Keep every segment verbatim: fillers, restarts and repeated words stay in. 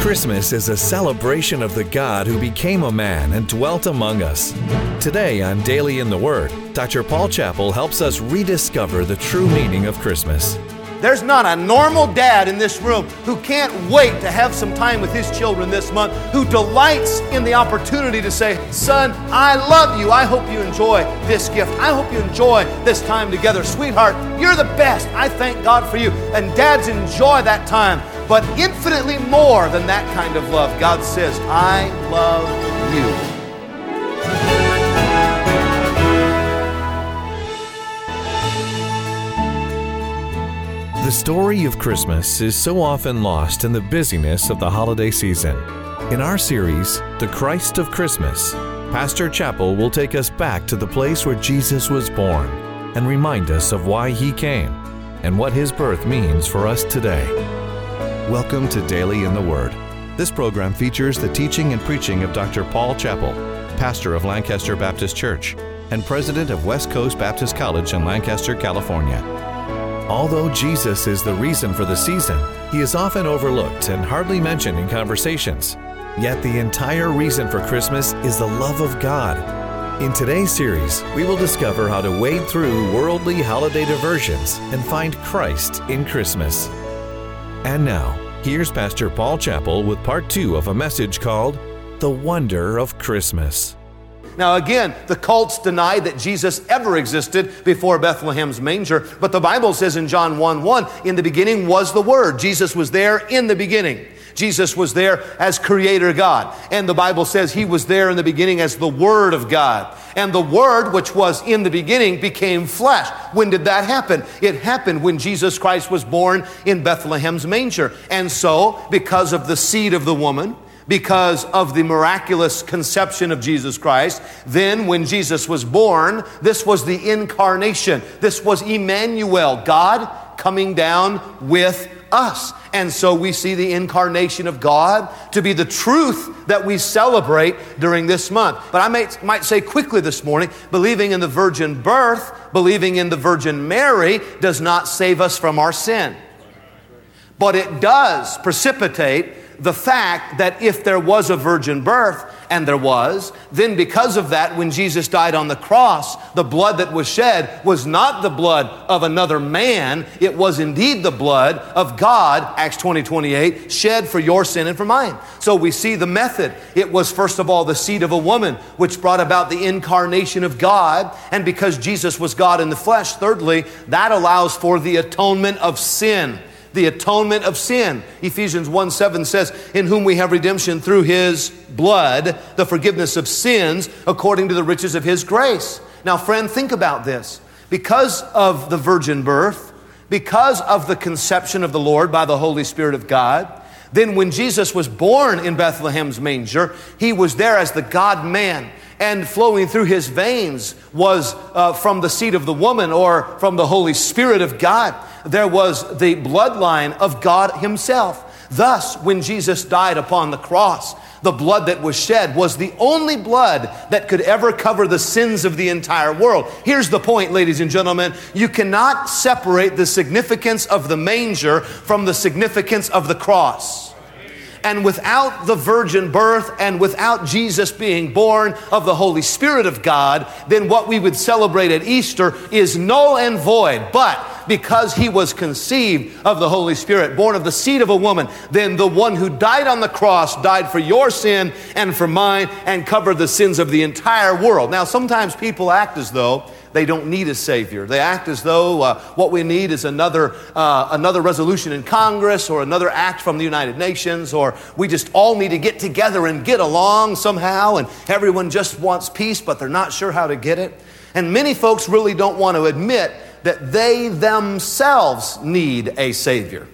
Christmas is a celebration of the God who became a man and dwelt among us. Today on Daily in the Word, Doctor Paul Chappell helps us rediscover the true meaning of Christmas. There's not a normal dad in this room who can't wait to have some time with his children this month, who delights in the opportunity to say, son, I love you. I hope you enjoy this gift. I hope you enjoy this time together. Sweetheart, you're the best. I thank God for you. And dads enjoy that time. But infinitely more than that kind of love, God says, I love you. The story of Christmas is so often lost in the busyness of the holiday season. In our series, The Christ of Christmas, Pastor Chappell will take us back to the place where Jesus was born and remind us of why he came and what his birth means for us today. Welcome to Daily in the Word. This program features the teaching and preaching of Doctor Paul Chappell, pastor of Lancaster Baptist Church and president of West Coast Baptist College in Lancaster, California. Although Jesus is the reason for the season, he is often overlooked and hardly mentioned in conversations. Yet the entire reason for Christmas is the love of God. In today's series, we will discover how to wade through worldly holiday diversions and find Christ in Christmas. And now, here's Pastor Paul Chappell with part two of a message called The Wonder of Christmas. Now again, the cults deny that Jesus ever existed before Bethlehem's manger, but the Bible says in John one one, in the beginning was the Word. Jesus was there in the beginning. Jesus was there as Creator God. And the Bible says he was there in the beginning as the Word of God. And the Word, which was in the beginning, became flesh. When did that happen? It happened when Jesus Christ was born in Bethlehem's manger. And so, because of the seed of the woman, because of the miraculous conception of Jesus Christ, then when Jesus was born, this was the incarnation. This was Emmanuel, God coming down with us. And so we see the incarnation of God to be the truth that we celebrate during this month. But I might, might say quickly this morning, believing in the virgin birth, believing in the Virgin Mary does not save us from our sin. But it does precipitate the fact that if there was a virgin birth, and there was, then because of that, when Jesus died on the cross, the blood that was shed was not the blood of another man. It was indeed the blood of God, Acts twenty twenty-eight, shed for your sin and for mine. So we see the method. It was first of all the seed of a woman, which brought about the incarnation of God. And because Jesus was God in the flesh, thirdly, that allows for the atonement of sin. The atonement of sin. Ephesians one seven says, in whom we have redemption through his blood, the forgiveness of sins, according to the riches of his grace. Now, friend, think about this. Because of the virgin birth, because of the conception of the Lord by the Holy Spirit of God, then when Jesus was born in Bethlehem's manger, he was there as the God-man. And flowing through his veins was uh, from the seed of the woman or from the Holy Spirit of God. There was the bloodline of God himself. Thus, when Jesus died upon the cross, the blood that was shed was the only blood that could ever cover the sins of the entire world. Here's the point, ladies and gentlemen. You cannot separate the significance of the manger from the significance of the cross. And without the virgin birth and without Jesus being born of the Holy Spirit of God, then what we would celebrate at Easter is null and void. But because he was conceived of the Holy Spirit, born of the seed of a woman, then the one who died on the cross died for your sin and for mine and covered the sins of the entire world. Now, sometimes people act as though they don't need a Savior. They act as though uh, what we need is another uh, another resolution in Congress or another act from the United Nations, or we just all need to get together and get along somehow, and everyone just wants peace, but they're not sure how to get it. And many folks really don't want to admit that they themselves need a Savior,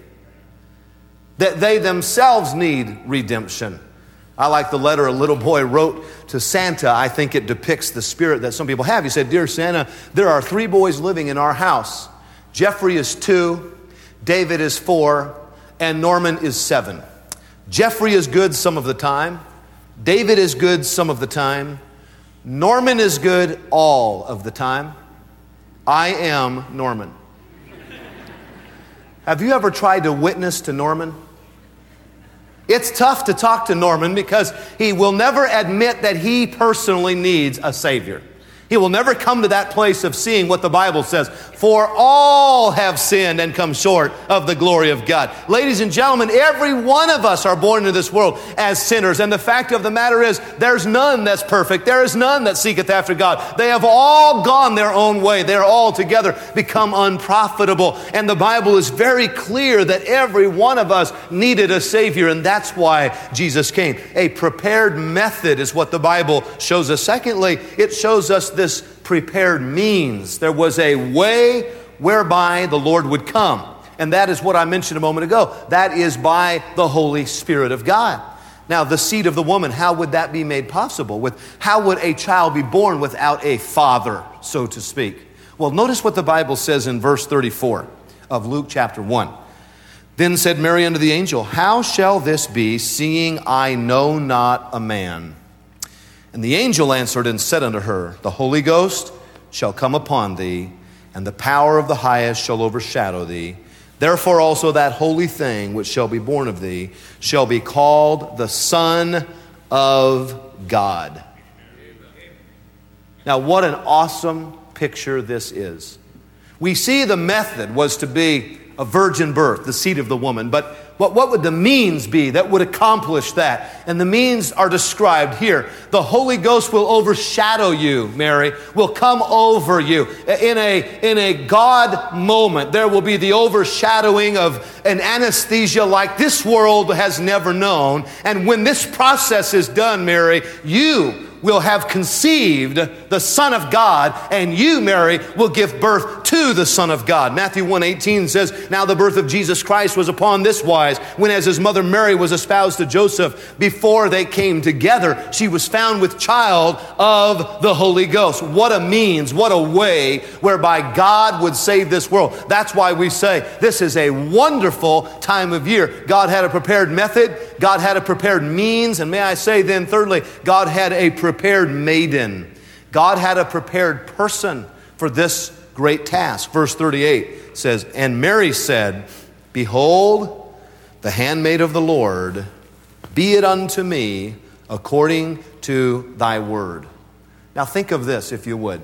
that they themselves need redemption. I like the letter a little boy wrote to Santa. I think it depicts the spirit that some people have. He said, "Dear Santa, there are three boys living in our house. Jeffrey is two, David is four, and Norman is seven. Jeffrey is good some of the time. David is good some of the time. Norman is good all of the time. I am Norman." Have you ever tried to witness to Norman? It's tough to talk to Norman because he will never admit that he personally needs a Savior. He will never come to that place of seeing what the Bible says. For all have sinned and come short of the glory of God. Ladies and gentlemen, every one of us are born into this world as sinners. And the fact of the matter is, there's none that's perfect. There is none that seeketh after God. They have all gone their own way. They're all together become unprofitable. And the Bible is very clear that every one of us needed a Savior. And that's why Jesus came. A prepared method is what the Bible shows us. Secondly, it shows us this prepared means. There was a way whereby the Lord would come. And that is what I mentioned a moment ago. That is by the Holy Spirit of God. Now, the seed of the woman, how would that be made possible? With how would a child be born without a father, so to speak? Well, notice what the Bible says in verse thirty-four of Luke chapter one. Then said Mary unto the angel, How shall this be, seeing I know not a man? And the angel answered and said unto her, The Holy Ghost shall come upon thee, and the power of the highest shall overshadow thee. Therefore also that holy thing which shall be born of thee shall be called the Son of God. Now, what an awesome picture this is. We see the method was to be a virgin birth, the seed of the woman. But what, what would the means be that would accomplish that? And the means are described here. The Holy Ghost will overshadow you, Mary, will come over you. In a, in a God moment, there will be the overshadowing of an anesthesia like this world has never known. And when this process is done, Mary, you will have conceived the Son of God, and you, Mary, will give birth to the Son of God. Matthew one eighteen says, Now the birth of Jesus Christ was upon this wise, when as his mother Mary was espoused to Joseph, before they came together, she was found with child of the Holy Ghost. What a means, what a way whereby God would save this world. That's why we say this is a wonderful time of year. God had a prepared method, God had a prepared means, and may I say then, thirdly, God had a prepared maiden. God had a prepared person for this great task. Verse thirty-eight says, And Mary said, Behold, the handmaid of the Lord, be it unto me according to thy word. Now think of this, if you would.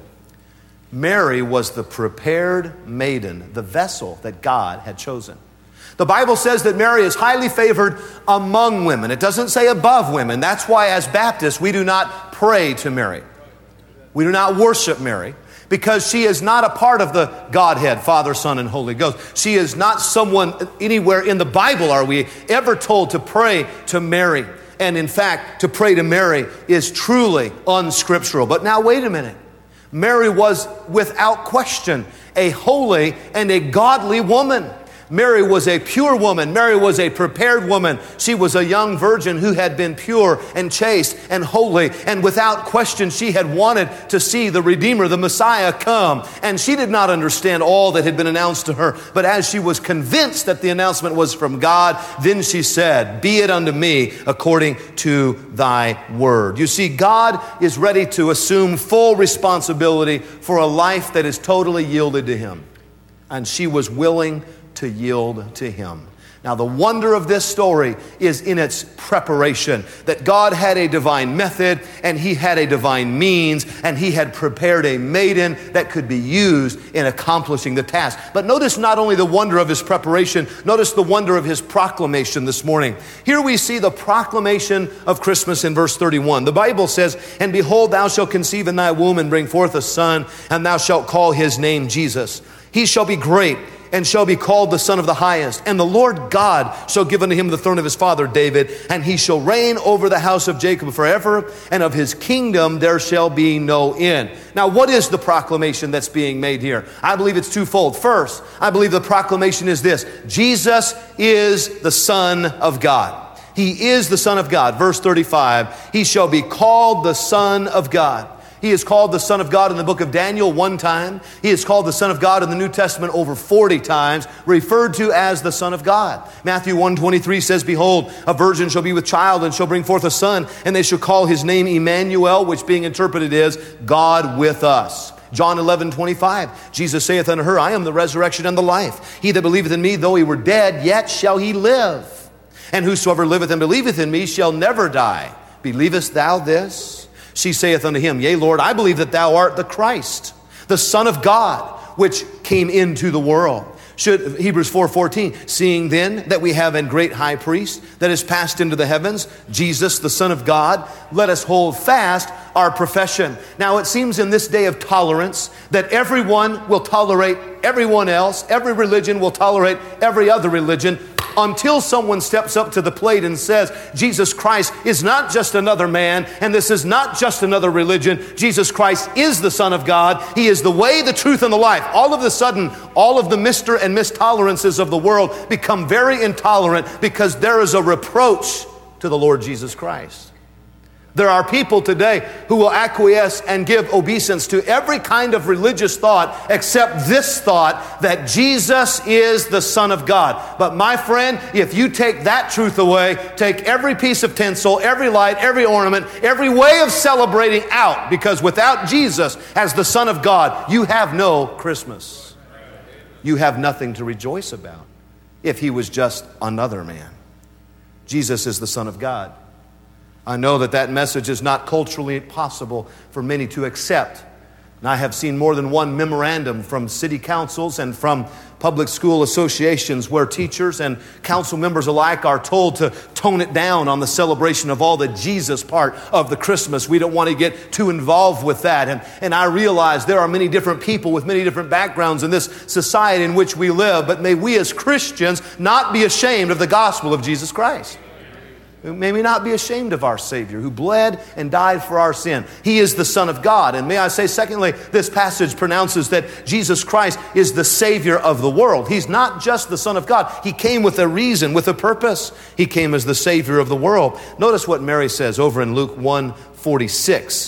Mary was the prepared maiden, the vessel that God had chosen. The Bible says that Mary is highly favored among women. It doesn't say above women. That's why as Baptists, we do not pray to Mary. We do not worship Mary because she is not a part of the Godhead, Father, Son, and Holy Ghost. She is not someone anywhere in the Bible are we ever told to pray to Mary. And in fact, to pray to Mary is truly unscriptural. But now wait a minute. Mary was without question a holy and a godly woman. Mary was a pure woman. Mary was a prepared woman. She was a young virgin who had been pure and chaste and holy. And without question, she had wanted to see the Redeemer, the Messiah, come. And she did not understand all that had been announced to her. But as she was convinced that the announcement was from God, then she said, Be it unto me according to thy word. You see, God is ready to assume full responsibility for a life that is totally yielded to him. And she was willing to yield to him. Now, the wonder of this story is in its preparation, that God had a divine method and he had a divine means and he had prepared a maiden that could be used in accomplishing the task. But notice not only the wonder of his preparation, notice the wonder of his proclamation this morning. Here we see the proclamation of Christmas in verse thirty-one. The Bible says, And behold, thou shalt conceive in thy womb and bring forth a son, and thou shalt call his name Jesus. He shall be great, and shall be called the Son of the Highest. And the Lord God shall give unto him the throne of his father David, and he shall reign over the house of Jacob forever, and of his kingdom there shall be no end. Now, what is the proclamation that's being made here? I believe it's twofold. First, I believe the proclamation is this: Jesus is the Son of God. He is the Son of God. Verse thirty-five, he shall be called the Son of God. He is called the Son of God in the book of Daniel one time. He is called the Son of God in the New Testament over forty times, referred to as the Son of God. Matthew one twenty-three says, Behold, a virgin shall be with child and shall bring forth a son, and they shall call his name Emmanuel, which being interpreted is God with us. John eleven twenty-five, Jesus saith unto her, I am the resurrection and the life. He that believeth in me, though he were dead, yet shall he live. and whosoever liveth and believeth in me shall never die. Believest thou this? She saith unto him, Yea, Lord, I believe that thou art the Christ, the Son of God, which came into the world. Should Hebrews four fourteen, seeing then that we have a great high priest that is passed into the heavens, Jesus, the Son of God, let us hold fast our profession. Now it seems in this day of tolerance that everyone will tolerate everyone else. Every religion will tolerate every other religion until someone steps up to the plate and says, Jesus Christ is not just another man, and this is not just another religion. Jesus Christ is the Son of God. He is the way, the truth, and the life. All of a sudden, all of the Mister and Miss Tolerances of the world become very intolerant because there is a reproach to the Lord Jesus Christ. There are people today who will acquiesce and give obeisance to every kind of religious thought except this thought that Jesus is the Son of God. But my friend, if you take that truth away, take every piece of tinsel, every light, every ornament, every way of celebrating out, because without Jesus as the Son of God, you have no Christmas. You have nothing to rejoice about if he was just another man. Jesus is the Son of God. I know that that message is not culturally possible for many to accept. And I have seen more than one memorandum from city councils and from public school associations where teachers and council members alike are told to tone it down on the celebration of all the Jesus part of the Christmas. We don't want to get too involved with that. And, and I realize there are many different people with many different backgrounds in this society in which we live, but may we as Christians not be ashamed of the gospel of Jesus Christ. May we not be ashamed of our Savior who bled and died for our sin. He is the Son of God. And may I say, secondly, this passage pronounces that Jesus Christ is the Savior of the world. He's not just the Son of God. He came with a reason, with a purpose. He came as the Savior of the world. Notice what Mary says over in Luke one forty-six.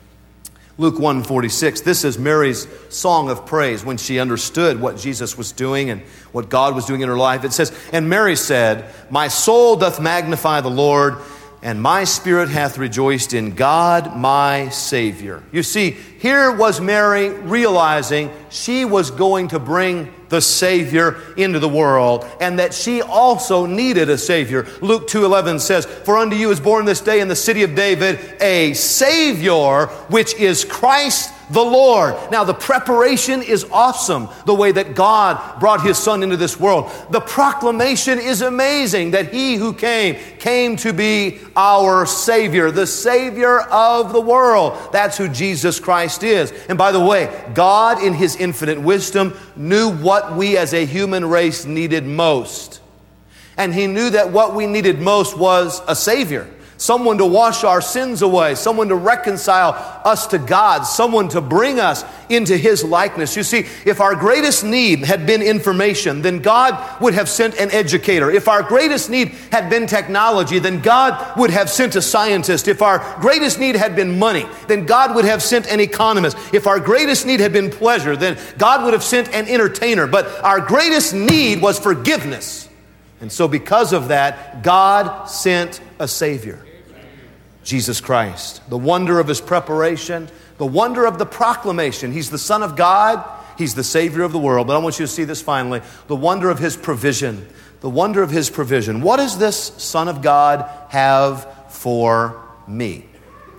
Luke one forty-six, this is Mary's song of praise when she understood what Jesus was doing and what God was doing in her life. It says, And Mary said, My soul doth magnify the Lord, and my spirit hath rejoiced in God my Savior. You see, here was Mary realizing she was going to bring the Savior into the world, and that she also needed a Savior. Luke two eleven says, For unto you is born this day in the city of David a Savior, which is Christ the Lord. Now the preparation is awesome, the way that God brought His Son into this world. The proclamation is amazing, that He who came, came to be our Savior, the Savior of the world. That's who Jesus Christ is. And by the way, God in His infinite wisdom knew what we as a human race needed most. And He knew that what we needed most was a Savior. Someone to wash our sins away, someone to reconcile us to God, someone to bring us into His likeness. You see, if our greatest need had been information, then God would have sent an educator. If our greatest need had been technology, then God would have sent a scientist. If our greatest need had been money, then God would have sent an economist. If our greatest need had been pleasure, then God would have sent an entertainer. But our greatest need was forgiveness. And so because of that, God sent a Savior. Jesus Christ, the wonder of His preparation, the wonder of the proclamation. He's the Son of God. He's the Savior of the world. But I want you to see this finally, the wonder of His provision, the wonder of His provision. What does this Son of God have for me?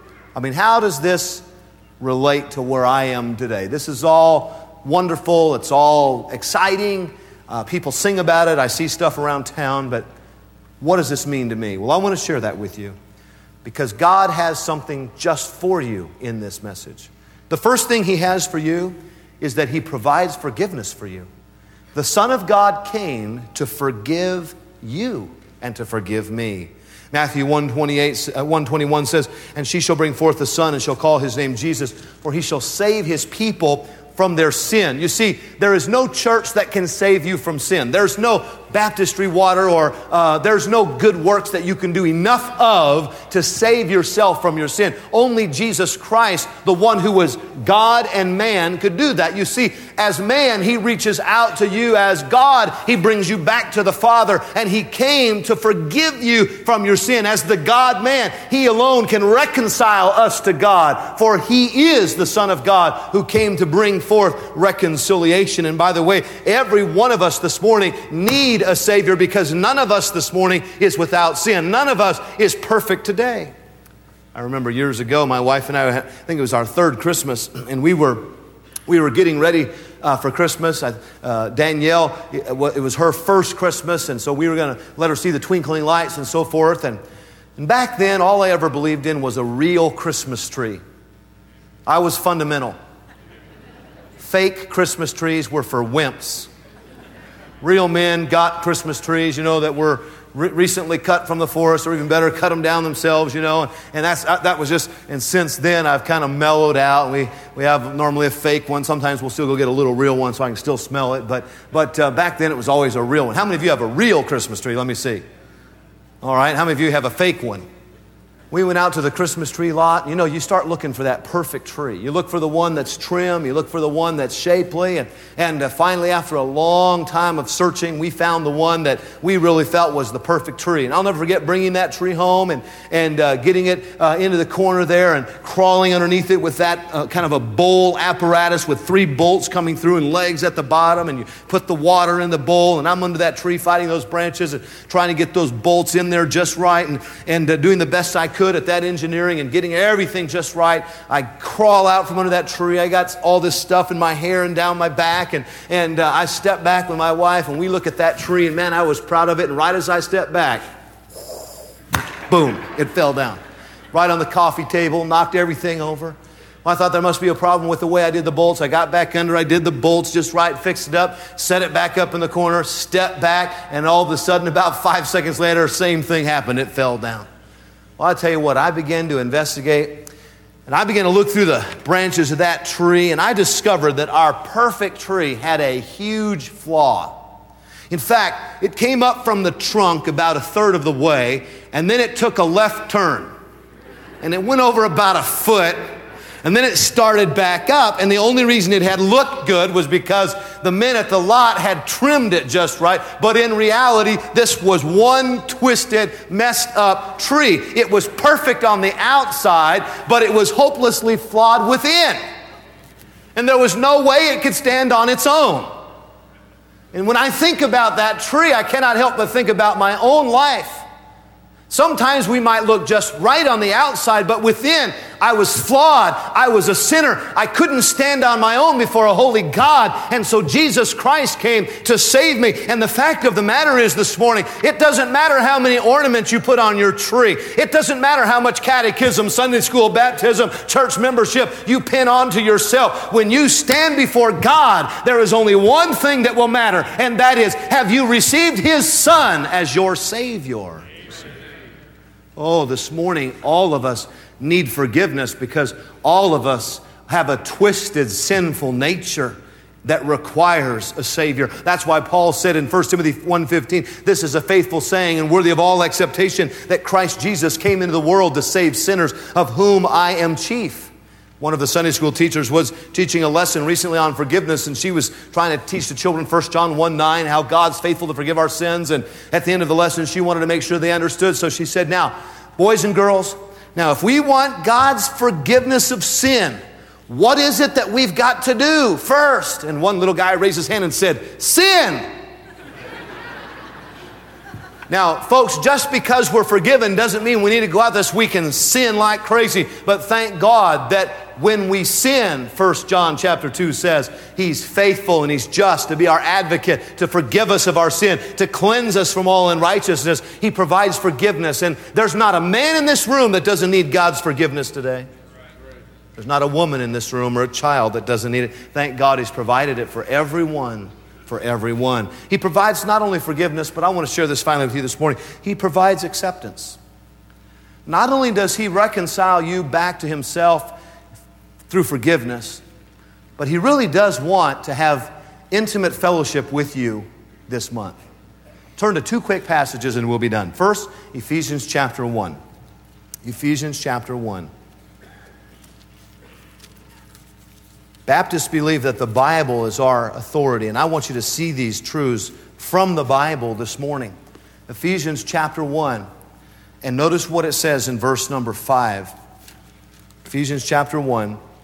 I mean, how does this relate to where I am today? This is all wonderful. It's all exciting. Uh, people sing about it. I see stuff around town. But what does this mean to me? Well, I want to share that with you, because God has something just for you in this message. The first thing He has for you is that He provides forgiveness for you. The Son of God came to forgive you and to forgive me. Matthew one twenty-eight, one twenty-one says, And she shall bring forth a son, and shall call his name Jesus, for he shall save his people from their sin. You see, there is no church that can save you from sin. There's no baptistry water or uh, there's no good works that you can do enough of to save yourself from your sin. Only Jesus Christ, the one who was God and man, could do that. You see, as man, He reaches out to you. As God, He brings you back to the Father, and He came to forgive you from your sin. As the God-man, He alone can reconcile us to God, for He is the Son of God who came to bring forth reconciliation. And by the way, every one of us this morning need a Savior, because none of us this morning is without sin. None of us is perfect today. I remember years ago, my wife and I, I think it was our third Christmas, and we were we were getting ready uh, for Christmas. I, uh, Danielle, it, it was her first Christmas, and so we were going to let her see the twinkling lights and so forth. And, and back then, all I ever believed in was a real Christmas tree. I was fundamental. Fake Christmas trees were for wimps. Real men got Christmas trees, you know, that were re- recently cut from the forest, or even better, cut them down themselves, you know. And, and that's that was just, and since then I've kind of mellowed out. We we have normally a fake one. Sometimes we'll still go get a little real one so I can still smell it. But but uh, back then it was always a real one. How many of you have a real Christmas tree? Let me see. All right. How many of you have a fake one? We went out to the Christmas tree lot. You know, you start looking for that perfect tree. You look for the one that's trim. You look for the one that's shapely. And, and uh, finally, after a long time of searching, we found the one that we really felt was the perfect tree. And I'll never forget bringing that tree home and, and uh, getting it uh, into the corner there and crawling underneath it with that uh, kind of a bowl apparatus with three bolts coming through and legs at the bottom. And you put the water in the bowl. And I'm under that tree fighting those branches and trying to get those bolts in there just right, and, and uh, doing the best I could. could at that engineering and getting everything just right. I crawl out from under that tree. I got all this stuff in my hair and down my back, and, and uh, I step back with my wife, and we look at that tree, and man, I was proud of it. And right as I stepped back, boom, it fell down. Right on the coffee table, knocked everything over. Well, I thought there must be a problem with the way I did the bolts. I got back under, I did the bolts just right, fixed it up, set it back up in the corner, stepped back, and all of a sudden, about five seconds later, same thing happened. It fell down. Well, I tell you what, I began to investigate, and I began to look through the branches of that tree, and I discovered that our perfect tree had a huge flaw. In fact, it came up from the trunk about a third of the way, and then it took a left turn, and it went over about a foot, and then it started back up, and the only reason it had looked good was because the men at the lot had trimmed it just right. But in reality, this was one twisted, messed up tree. It was perfect on the outside, but it was hopelessly flawed within. And there was no way it could stand on its own. And when I think about that tree, I cannot help but think about my own life. Sometimes we might look just right on the outside, but within, I was flawed. I was a sinner. I couldn't stand on my own before a holy God. And so Jesus Christ came to save me. And the fact of the matter is this morning, it doesn't matter how many ornaments you put on your tree. It doesn't matter how much catechism, Sunday school, baptism, church membership you pin onto yourself. When you stand before God, there is only one thing that will matter, and that is, have you received His Son as your Savior? Oh, this morning, all of us need forgiveness because all of us have a twisted, sinful nature that requires a Savior. That's why Paul said in First Timothy one fifteen, this is a faithful saying and worthy of all acceptation, that Christ Jesus came into the world to save sinners, of whom I am chief. One of the Sunday school teachers was teaching a lesson recently on forgiveness, and she was trying to teach the children First John one nine, how God's faithful to forgive our sins. And at the end of the lesson, she wanted to make sure they understood. So she said, now, boys and girls, now if we want God's forgiveness of sin, what is it that we've got to do first? And one little guy raised his hand and said, sin. Now, folks, just because we're forgiven doesn't mean we need to go out this week and sin like crazy. But thank God that when we sin, First John chapter two says, He's faithful and He's just to be our advocate, to forgive us of our sin, to cleanse us from all unrighteousness. He provides forgiveness. And there's not a man in this room that doesn't need God's forgiveness today. There's not a woman in this room or a child that doesn't need it. Thank God He's provided it for everyone. For everyone. He provides not only forgiveness, but I want to share this finally with you this morning. He provides acceptance. Not only does He reconcile you back to Himself through forgiveness, but He really does want to have intimate fellowship with you this month. Turn to two quick passages and we'll be done. First, Ephesians chapter one. Ephesians chapter one. Baptists believe that the Bible is our authority, and I want you to see these truths from the Bible this morning. Ephesians chapter one, and notice what it says in verse number five. Ephesians chapter one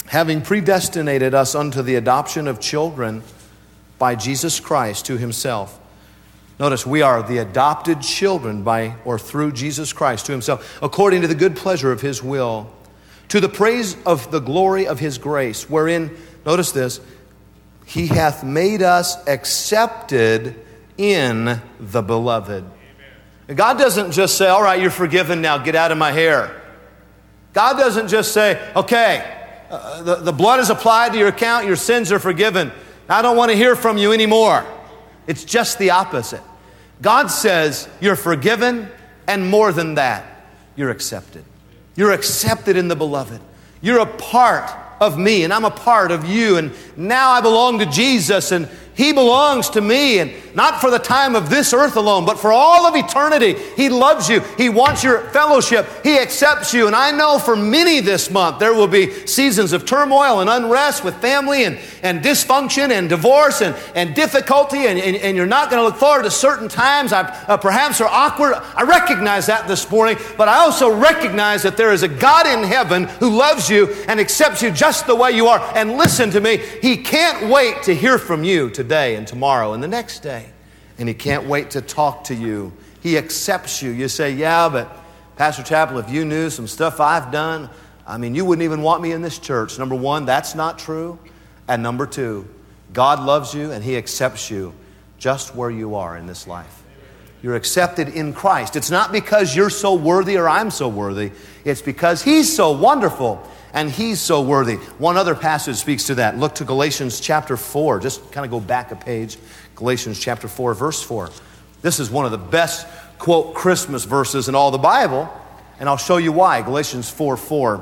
having predestinated us unto the adoption of children by Jesus Christ to himself. Notice, we are the adopted children by or through Jesus Christ to himself, according to the good pleasure of his will, to the praise of the glory of his grace, wherein, notice this, he hath made us accepted in the beloved. And God doesn't just say, all right, you're forgiven now, get out of my hair. God doesn't just say, okay, uh, the, the blood is applied to your account, your sins are forgiven. I don't want to hear from you anymore. It's just the opposite. God says you're forgiven, and more than that, you're accepted. You're accepted in the beloved. You're a part of me, and I'm a part of you, and now I belong to Jesus, and he belongs to me, and not for the time of this earth alone, but for all of eternity. He loves you. He wants your fellowship. He accepts you. And I know for many this month, there will be seasons of turmoil and unrest with family and, and dysfunction and divorce and, and difficulty, and, and, and you're not going to look forward to certain times I, uh, perhaps are awkward. I recognize that this morning, but I also recognize that there is a God in heaven who loves you and accepts you just the way you are. And listen to me, he can't wait to hear from you today. Today and tomorrow and the next day. And he can't wait to talk to you. He accepts you. You say, yeah, but Pastor Chappell, if you knew some stuff I've done, I mean, you wouldn't even want me in this church. Number one, that's not true. And number two, God loves you and he accepts you just where you are in this life. You're accepted in Christ. It's not because you're so worthy or I'm so worthy. It's because he's so wonderful and he's so worthy. One other passage speaks to that. Look to Galatians chapter four. Just kind of go back a page. Galatians chapter four, verse four. This is one of the best, quote, Christmas verses in all the Bible. And I'll show you why. Galatians four, four.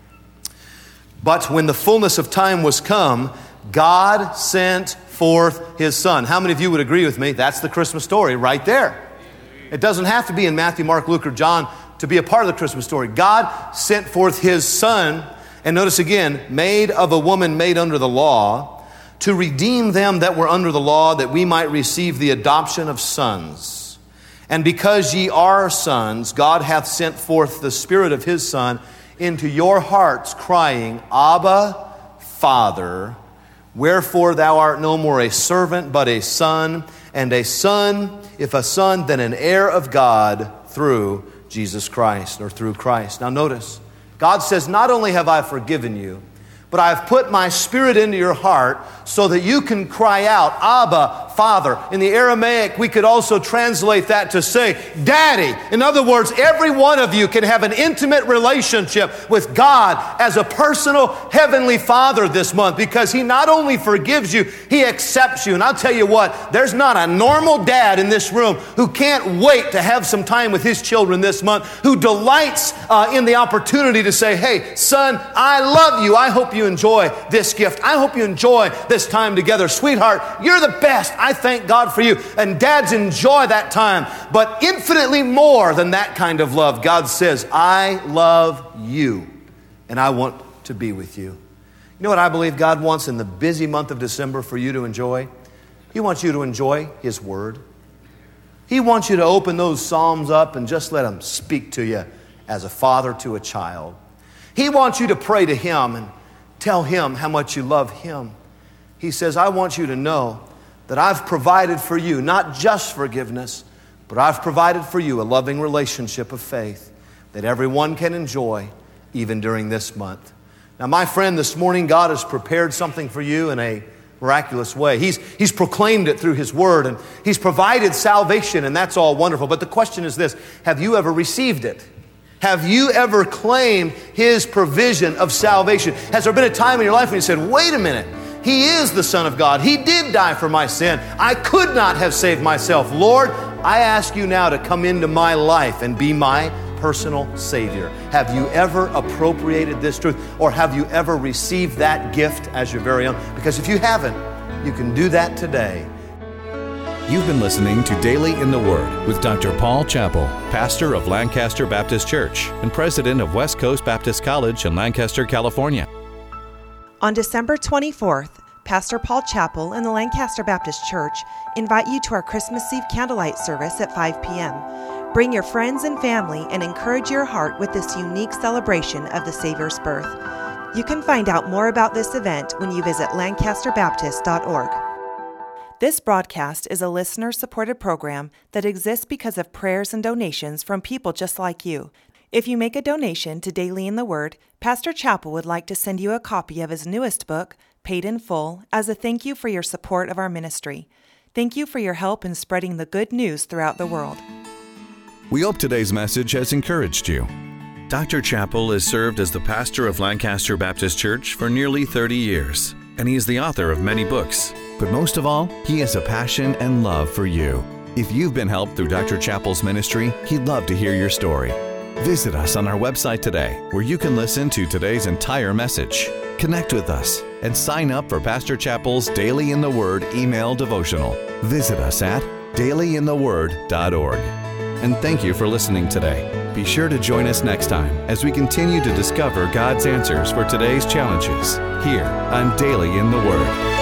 But when the fullness of time was come, God sent forth his Son. How many of you would agree with me? That's the Christmas story right there. It doesn't have to be in Matthew, Mark, Luke, or John to be a part of the Christmas story. God sent forth his Son, and notice again, made of a woman made under the law, to redeem them that were under the law, that we might receive the adoption of sons. And because ye are sons, God hath sent forth the Spirit of his Son into your hearts, crying, Abba, Father. Wherefore thou art no more a servant, but a son, and a son, if a son, then an heir of God through Jesus Christ, or through Christ. Now notice, God says, not only have I forgiven you, but I have put my Spirit into your heart so that you can cry out, Abba, Father. In the Aramaic, we could also translate that to say, Daddy. In other words, every one of you can have an intimate relationship with God as a personal heavenly Father this month, because he not only forgives you, he accepts you. And I'll tell you what, there's not a normal dad in this room who can't wait to have some time with his children this month, who delights uh, in the opportunity to say, hey, son, I love you. I hope you enjoy this gift. I hope you enjoy this time together. Sweetheart, you're the best. I thank God for you. And dads, enjoy that time. But infinitely more than that kind of love, God says, I love you and I want to be with you. You know what I believe God wants in the busy month of December for you to enjoy? He wants you to enjoy his word. He wants you to open those Psalms up and just let him speak to you as a father to a child. He wants you to pray to him and tell him how much you love him. He says, I want you to know that I've provided for you, not just forgiveness, but I've provided for you a loving relationship of faith that everyone can enjoy even during this month. Now, my friend, this morning, God has prepared something for you in a miraculous way. He's, he's proclaimed it through his word, and he's provided salvation, and that's all wonderful. But the question is this, have you ever received it? Have you ever claimed his provision of salvation? Has there been a time in your life when you said, wait a minute, he is the Son of God. He did die for my sin. I could not have saved myself. Lord, I ask you now to come into my life and be my personal Savior. Have you ever appropriated this truth? Or have you ever received that gift as your very own? Because if you haven't, you can do that today. You've been listening to Daily in the Word with Doctor Paul Chappell, pastor of Lancaster Baptist Church and president of West Coast Baptist College in Lancaster, California. On December twenty-fourth, Pastor Paul Chappell and the Lancaster Baptist Church invite you to our Christmas Eve candlelight service at five p.m. Bring your friends and family and encourage your heart with this unique celebration of the Savior's birth. You can find out more about this event when you visit lancaster baptist dot org. This broadcast is a listener-supported program that exists because of prayers and donations from people just like you. If you make a donation to Daily in the Word, Pastor Chappell would like to send you a copy of his newest book, Paid in Full, as a thank you for your support of our ministry. Thank you for your help in spreading the good news throughout the world. We hope today's message has encouraged you. Doctor Chappell has served as the pastor of Lancaster Baptist Church for nearly thirty years, and he is the author of many books. But most of all, he has a passion and love for you. If you've been helped through Doctor Chappell's ministry, he'd love to hear your story. Visit us on our website today, where you can listen to today's entire message. Connect with us and sign up for Pastor Chappell's Daily in the Word email devotional. Visit us at daily in the word dot org. And thank you for listening today. Be sure to join us next time as we continue to discover God's answers for today's challenges here on Daily in the Word.